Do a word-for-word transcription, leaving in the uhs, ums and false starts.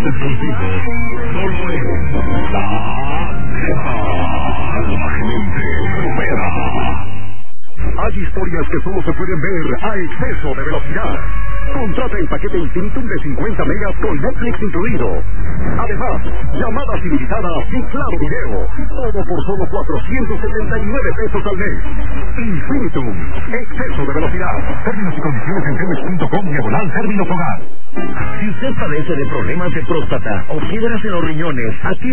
más exclusivos, solo en La Salvajemente Primera. Hay historias que solo se pueden ver a exceso de velocidad. Contrata el paquete Infinitum de cincuenta megas con Netflix incluido. Además, llamadas ilimitadas y claro video. Todo por solo cuatrocientos setenta y nueve pesos al mes. Infinitum, exceso de velocidad. Términos y condiciones en temes punto com diagonal términos hogar. Si usted padece de problemas de próstata o piedras en los riñones, aquí